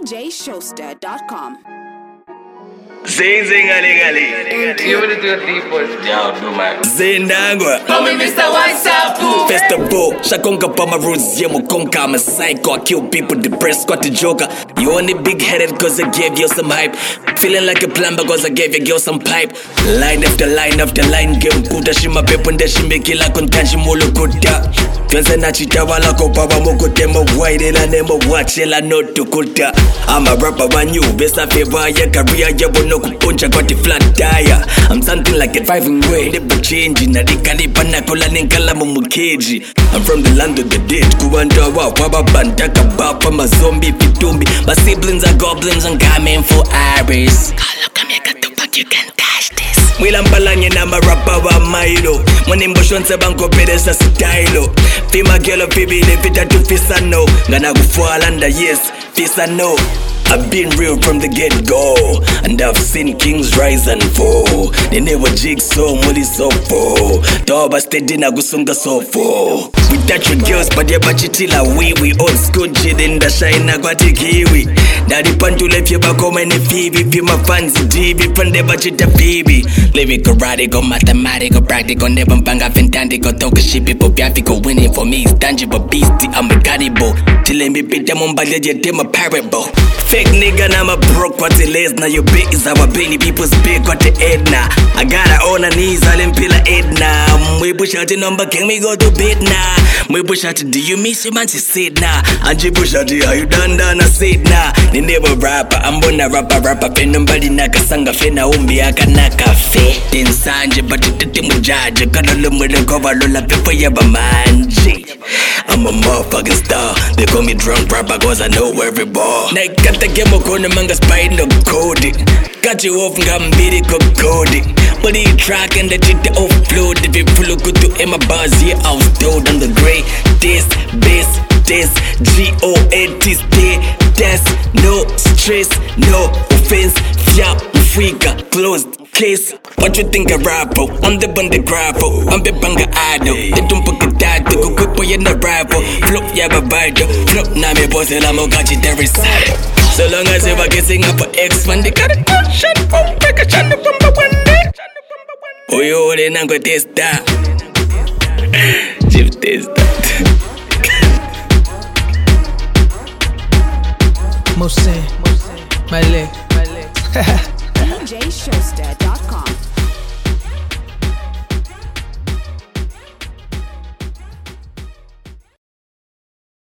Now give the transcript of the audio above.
DJShowster.com. Even if you're deep voice, yeah, do man. Zindangwa Call me Mr. WhatsApp. Festival Shakonga pa my roots yeah mukonka I'm a psycho I kill people depressed got the joker You only big headed cause I gave you some hype Feeling like a plumber cause I gave your girl some pipe Line after line after line Game kuta shima pepo nda shimekila konkanshi mulu kuta Kwenze na chitawala kopawa mokotema Wide la nemo wachela no tukuta I'm a rapper one you best of favor ya career ya bono kupuncha got the flat tire I'm something like a driving way Never changing na dikalipa na kola ninkala mumukeji I'm from the land of the dead Kuwanda wa waba bandaka bapa mazombi pitumbi My siblings are goblins and coming for Iris Kala kameka tupak you can cash this Mwila mpalanye na marapa wa mailo Mwani mboshonse banko pedesa sitailo Fima gelo pibile vita tu fisano Ngana kufualanda yes fisano I've been real from the get-go And I've seen kings rise and fall They never jigsaw, muli sofo Toba steady na gusunga sofo We touch your girls but ya bachitila We old school chidin da shine na kwa tikiwi Daddy pantu left you back home and Phoebe Pima fancy DB pande bachita Phoebe Lyrical, radical, mathematical, practical Never banga fantantical Talk shit people graphical Winning for me is tangible beastie I'm a cannibal Till me beat them on balya them a parable Fake nigga, now I'm broke, what it is now your big is our belly, people's big, what the head now I gotta on her knees, I'll impel her head now We push out the number, can we go to bed now? We push out the do you miss your man, she said nah And she push out the how you done, I said nah They never rapper, I'm gonna rapper Pen nobody naka sanga fe na umbi aka naka fe Ten sanje, but it mujaje Kada lumu de cover lula pepo yaba manji I'm a motherfucking star They call me drunk rapper cause I know every ball Naikata kemo kone manga spy no code Cut you off ngambiri ko code Body track and the jita offload If you pull good to Emma bars yeah I was told on the great This, bass, this G-O-A-T stay That's no stress, no offense Fia, Africa, closed case What you think a rapper? I'm the bande grapple I'm the banga idol They don't put a dad to go quick boy in the rival Flop yaba bido Flop na me boss and I'm gachi there is So long as you are kissing up for X man They got a good shot from Make a shot from the one day Oh you only nango testa Chief testa Mose, my leg DJShowster.com.